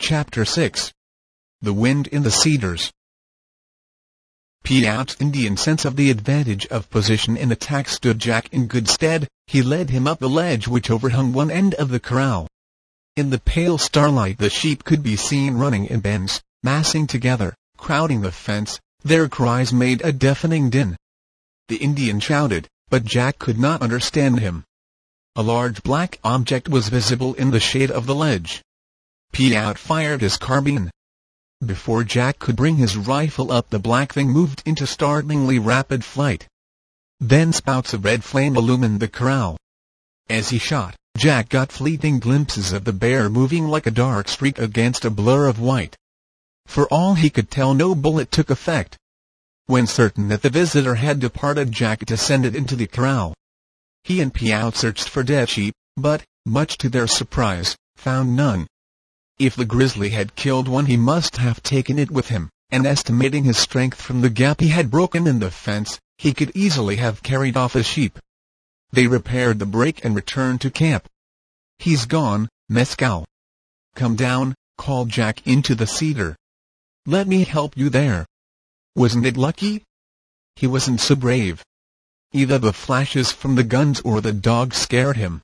Chapter 6. The Wind in the Cedars. Piaout's Indian sense of the advantage of position in attack stood Jack in good stead. He led him up the ledge which overhung one end of the corral. In the pale starlight the sheep could be seen running in bends, massing together, crowding the fence. Their cries made a deafening din. The Indian shouted, but Jack could not understand him. A large black object was visible in the shade of the ledge. Piaout fired his carbine. Before Jack could bring his rifle up, the black thing moved into startlingly rapid flight. Then spouts of red flame illumined the corral. As he shot, Jack got fleeting glimpses of the bear moving like a dark streak against a blur of white. For all he could tell, no bullet took effect. When certain that the visitor had departed, Jack descended into the corral. He and Piaout searched for dead sheep, but, much to their surprise, found none. If the grizzly had killed one, he must have taken it with him, and estimating his strength from the gap he had broken in the fence, he could easily have carried off a sheep. They repaired the break and returned to camp. "He's gone, Mescal. Come down," called Jack into the cedar. "Let me help you there. Wasn't it lucky? He wasn't so brave. Either the flashes from the guns or the dog scared him.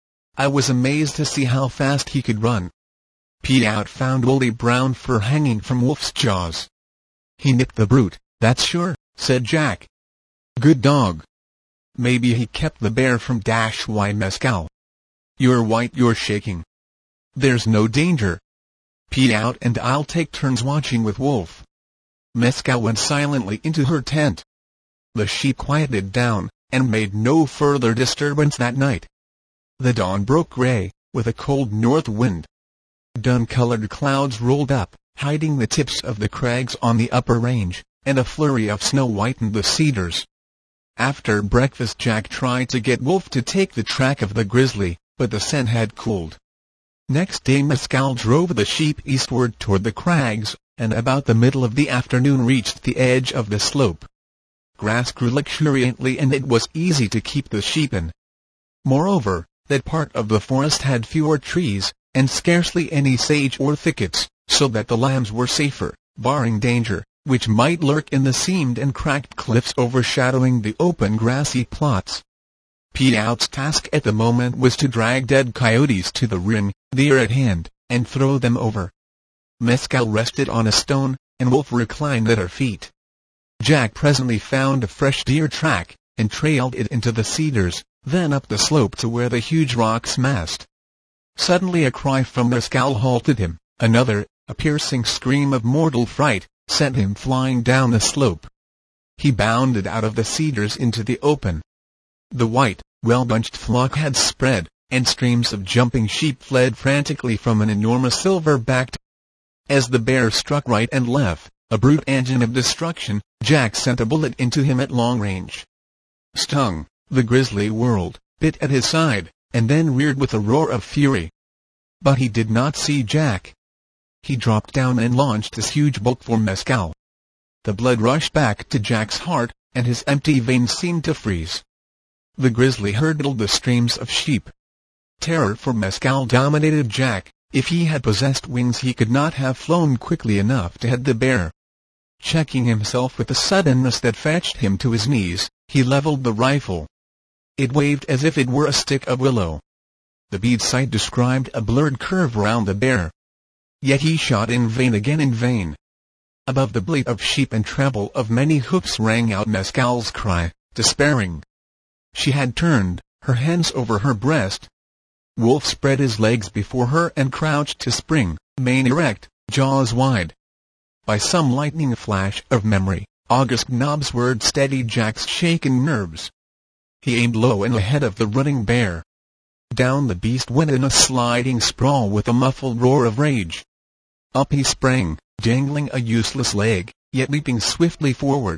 I was amazed to see how fast he could run." Piaout found woolly brown fur hanging from Wolf's jaws. "He nipped the brute, that's sure," said Jack. "Good dog. Maybe he kept the bear from why Mescal. You're white, you're shaking. There's no danger. Piaout and I'll take turns watching with Wolf." Mescal went silently into her tent. The sheep quieted down, and made no further disturbance that night. The dawn broke gray, with a cold north wind. Dun-colored clouds rolled up, hiding the tips of the crags on the upper range, and a flurry of snow whitened the cedars. After breakfast Jack tried to get Wolf to take the track of the grizzly, but the scent had cooled. Next day Mescal drove the sheep eastward toward the crags, and about the middle of the afternoon reached the edge of the slope. Grass grew luxuriantly and it was easy to keep the sheep in. Moreover, that part of the forest had fewer trees, and scarcely any sage or thickets, so that the lambs were safer, barring danger, which might lurk in the seamed and cracked cliffs overshadowing the open grassy plots. Piaout's task at the moment was to drag dead coyotes to the ring, near at hand, and throw them over. Mescal rested on a stone, and Wolf reclined at her feet. Jack presently found a fresh deer track, and trailed it into the cedars, then up the slope to where the huge rocks massed. Suddenly a cry from Mescal halted him. Another, a piercing scream of mortal fright, sent him flying down the slope. He bounded out of the cedars into the open. The white, well-bunched flock had spread, and streams of jumping sheep fled frantically from an enormous silver-backed. As the bear struck right and left, a brute engine of destruction, Jack sent a bullet into him at long range. Stung, the grizzly whirled, bit at his side, and then reared with a roar of fury. But he did not see Jack. He dropped down and launched his huge bolt for Mescal. The blood rushed back to Jack's heart, and his empty veins seemed to freeze. The grizzly hurdled the streams of sheep. Terror for Mescal dominated Jack. If he had possessed wings he could not have flown quickly enough to head the bear. Checking himself with a suddenness that fetched him to his knees, he leveled the rifle. It waved as if it were a stick of willow. The bead sight described a blurred curve round the bear. Yet he shot in vain, again in vain. Above the bleat of sheep and treble of many hoofs rang out Mescal's cry, despairing. She had turned, her hands over her breast. Wolf spread his legs before her and crouched to spring, mane erect, jaws wide. By some lightning flash of memory, August Nobb's word steadied Jack's shaken nerves. He aimed low and ahead of the running bear. Down the beast went in a sliding sprawl with a muffled roar of rage. Up he sprang, dangling a useless leg, yet leaping swiftly forward.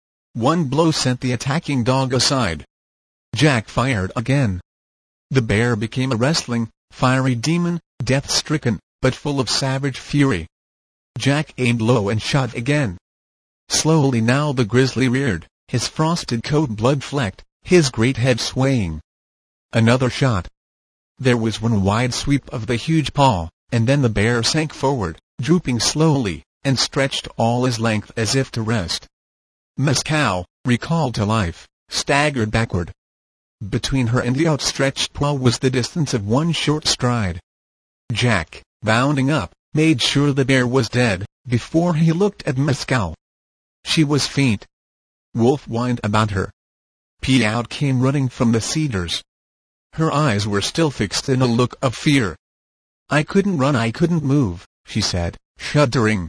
One blow sent the attacking dog aside. Jack fired again. The bear became a wrestling, fiery demon, death-stricken, but full of savage fury. Jack aimed low and shot again. Slowly now the grizzly reared, his frosted coat blood-flecked, his great head swaying. Another shot. There was one wide sweep of the huge paw, and then the bear sank forward, drooping slowly, and stretched all his length as if to rest. Mescal, recalled to life, staggered backward. Between her and the outstretched paw was the distance of one short stride. Jack, bounding up, made sure the bear was dead, before he looked at Mescal. She was faint. Wolf whined about her. Piaout came running from the cedars. Her eyes were still fixed in a look of fear. "I couldn't run, I couldn't move," she said, shuddering.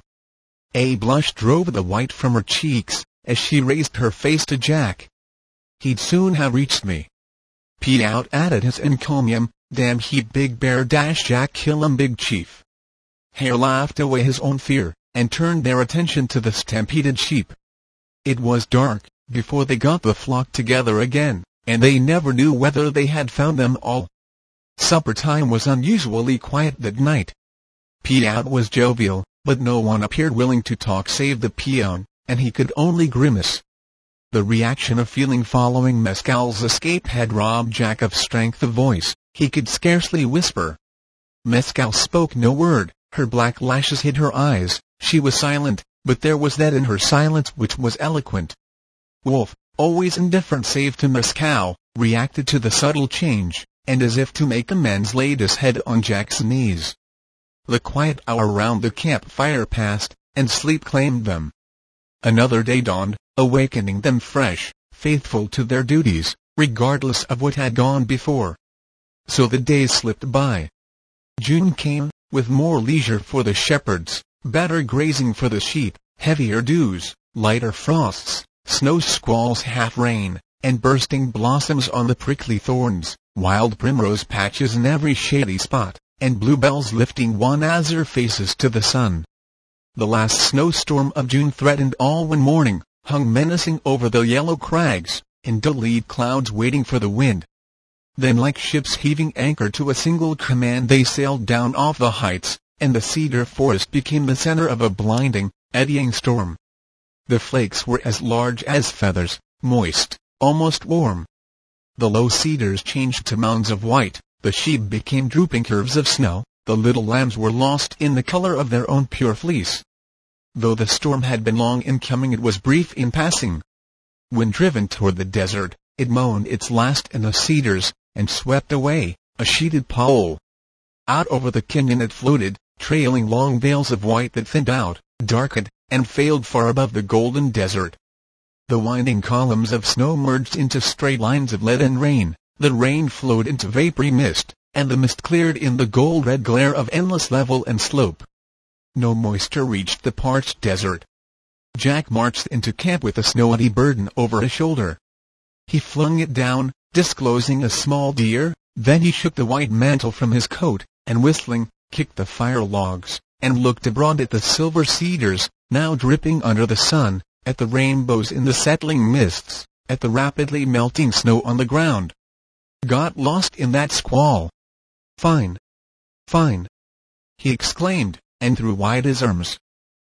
A blush drove the white from her cheeks, as she raised her face to Jack. "He'd soon have reached me." Piaout added his encomium, "Damn he big bear dash Jack kill him big chief." Hare laughed away his own fear, and turned their attention to the stampeded sheep. It was dark before they got the flock together again, and they never knew whether they had found them all. Supper time was unusually quiet that night. Piaout was jovial, but no one appeared willing to talk save the peon, and he could only grimace. The reaction of feeling following Mescal's escape had robbed Jack of strength of voice. He could scarcely whisper. Mescal spoke no word, her black lashes hid her eyes. She was silent, but there was that in her silence which was eloquent. Wolf, always indifferent save to Mescal, reacted to the subtle change, and as if to make amends laid his head on Jack's knees. The quiet hour round the campfire passed, and sleep claimed them. Another day dawned, awakening them fresh, faithful to their duties, regardless of what had gone before. So the days slipped by. June came, with more leisure for the shepherds, better grazing for the sheep, heavier dews, lighter frosts, snow squalls, half rain, and bursting blossoms on the prickly thorns, wild primrose patches in every shady spot, and bluebells lifting wan azure faces to the sun. The last snowstorm of June threatened all one morning, hung menacing over the yellow crags, in dull-lead clouds waiting for the wind. Then, like ships heaving anchor to a single command, they sailed down off the heights, and the cedar forest became the center of a blinding, eddying storm. The flakes were as large as feathers, moist, almost warm. The low cedars changed to mounds of white, the sheep became drooping curves of snow, the little lambs were lost in the color of their own pure fleece. Though the storm had been long in coming, it was brief in passing. When driven toward the desert, it moaned its last in the cedars, and swept away, a sheeted pall. Out over the canyon it floated, trailing long veils of white that thinned out, darkened, and failed far above the golden desert. The winding columns of snow merged into straight lines of leaden rain, the rain flowed into vapory mist, and the mist cleared in the gold-red glare of endless level and slope. No moisture reached the parched desert. Jack marched into camp with a snowy burden over his shoulder. He flung it down, disclosing a small deer, then he shook the white mantle from his coat, and whistling, kicked the fire logs, and looked abroad at the silver cedars, now dripping under the sun, at the rainbows in the settling mists, at the rapidly melting snow on the ground. Got lost in that squall. Fine. Fine. He exclaimed, and threw wide his arms.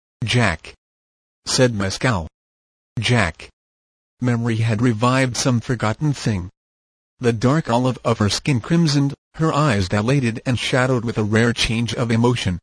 Jack, said Mescal. Jack. Memory had revived some forgotten thing. The dark olive of her skin crimsoned, her eyes dilated and shadowed with a rare change of emotion.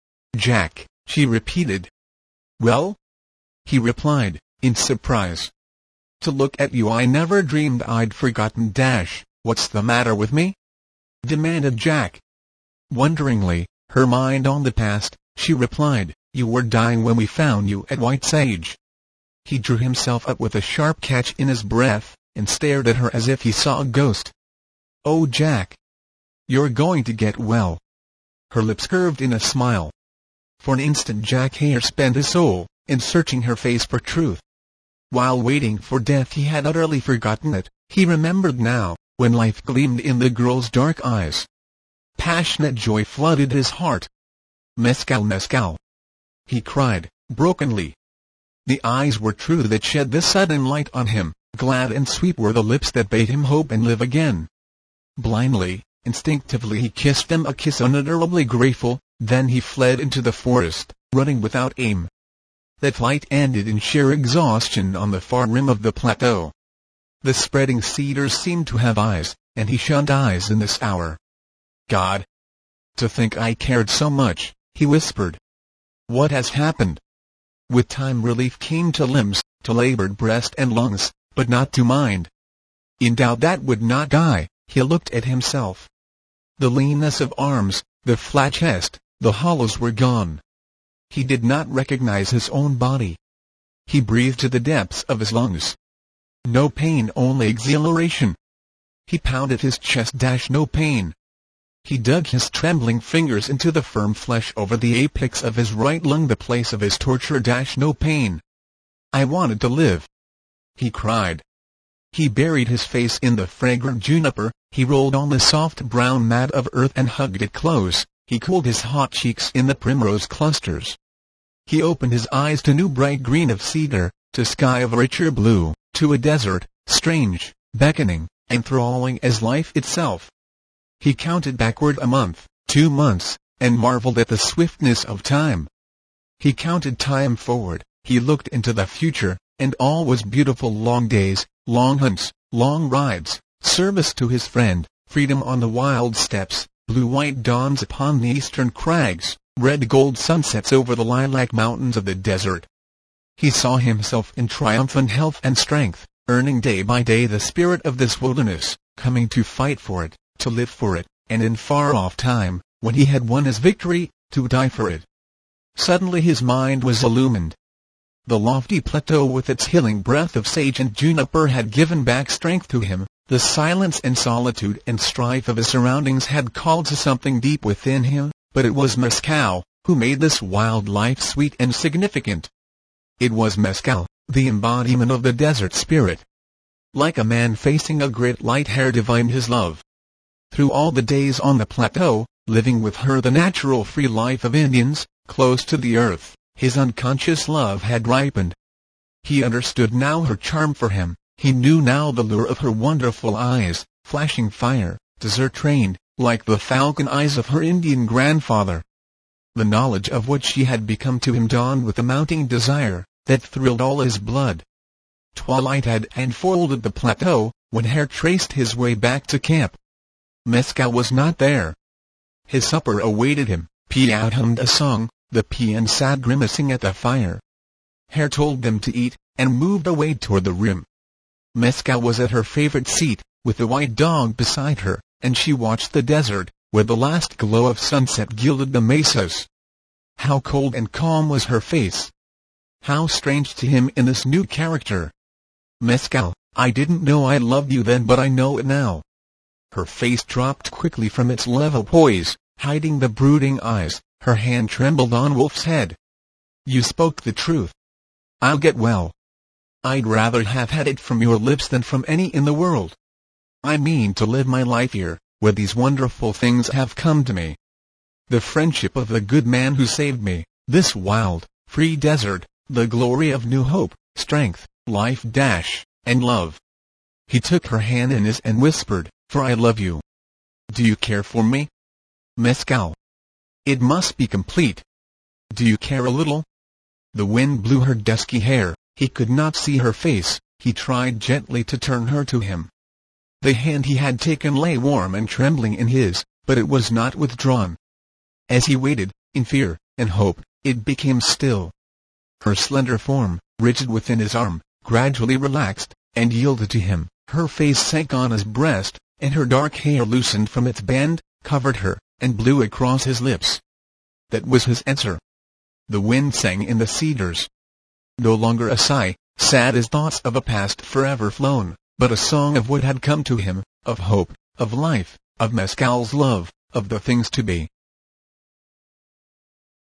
Jack, she repeated. Well? He replied, in surprise. To look at you I never dreamed I'd forgotten. What's the matter with me? Demanded Jack. Wonderingly, her mind on the past, she replied, You were dying when we found you at White Sage. He drew himself up with a sharp catch in his breath, and stared at her as if he saw a ghost. Oh, Jack! You're going to get well. Her lips curved in a smile. For an instant Jack Hare spent his soul in searching her face for truth. While waiting for death he had utterly forgotten it. He remembered now, when life gleamed in the girl's dark eyes. Passionate joy flooded his heart. Mescal, Mescal! He cried, brokenly. The eyes were true that shed this sudden light on him, glad and sweet were the lips that bade him hope and live again. Blindly, instinctively he kissed them, a kiss unutterably grateful, then he fled into the forest, running without aim. That flight ended in sheer exhaustion on the far rim of the plateau. The spreading cedars seemed to have eyes, and he shunned eyes in this hour. God! To think I cared so much, he whispered. What has happened? With time relief came to limbs, to labored breast and lungs, but not to mind. In doubt that would not die, he looked at himself. The leanness of arms, the flat chest, the hollows were gone. He did not recognize his own body. He breathed to the depths of his lungs. No pain, only exhilaration. He pounded his chest. No pain. He dug his trembling fingers into the firm flesh over the apex of his right lung, the place of his torture. No pain. I wanted to live, he cried. He buried his face in the fragrant juniper, he rolled on the soft brown mat of earth and hugged it close, he cooled his hot cheeks in the primrose clusters. He opened his eyes to new bright green of cedar, to sky of richer blue, to a desert, strange, beckoning, enthralling as life itself. He counted backward a month, 2 months, and marveled at the swiftness of time. He counted time forward, he looked into the future, and all was beautiful. Long days, long hunts, long rides, service to his friend, freedom on the wild steppes, blue-white dawns upon the eastern crags, red-gold sunsets over the lilac mountains of the desert. He saw himself in triumphant health and strength, earning day by day the spirit of this wilderness, coming to fight for it, to live for it, and in far-off time, when he had won his victory, to die for it. Suddenly his mind was illumined. The lofty plateau with its healing breath of sage and juniper had given back strength to him, the silence and solitude and strife of his surroundings had called to something deep within him, but it was Mescal, who made this wild life sweet and significant. It was Mescal, the embodiment of the desert spirit. Like a man facing a great light, Hair divined his love. Through all the days on the plateau, living with her the natural free life of Indians, close to the earth, his unconscious love had ripened. He understood now her charm for him, he knew now the lure of her wonderful eyes, flashing fire, desert-trained, like the falcon eyes of her Indian grandfather. The knowledge of what she had become to him dawned with a mounting desire, that thrilled all his blood. Twilight had enfolded the plateau, when Hair traced his way back to camp. Mescal was not there. His supper awaited him. Piaut hummed a song, the peon sat grimacing at the fire. Hair told them to eat, and moved away toward the rim. Mescal was at her favorite seat, with the white dog beside her, and she watched the desert, where the last glow of sunset gilded the mesas. How cold and calm was her face! How strange to him in this new character! Mescal, I didn't know I loved you then, but I know it now. Her face dropped quickly from its level poise, hiding the brooding eyes, her hand trembled on Wolf's head. You spoke the truth. I'll get well. I'd rather have had it from your lips than from any in the world. I mean to live my life here, where these wonderful things have come to me. The friendship of the good man who saved me, this wild, free desert, the glory of new hope, strength, life and love. He took her hand in his and whispered, for I love you. Do you care for me? Mescal. It must be complete. Do you care a little? The wind blew her dusky hair, he could not see her face, he tried gently to turn her to him. The hand he had taken lay warm and trembling in his, but it was not withdrawn. As he waited, in fear and hope, it became still. Her slender form, rigid within his arm, gradually relaxed, and yielded to him, her face sank on his breast, and her dark hair loosened from its band, covered her, and blew across his lips. That was his answer. The wind sang in the cedars. No longer a sigh, sad as thoughts of a past forever flown, but a song of what had come to him, of hope, of life, of Mescal's love, of the things to be.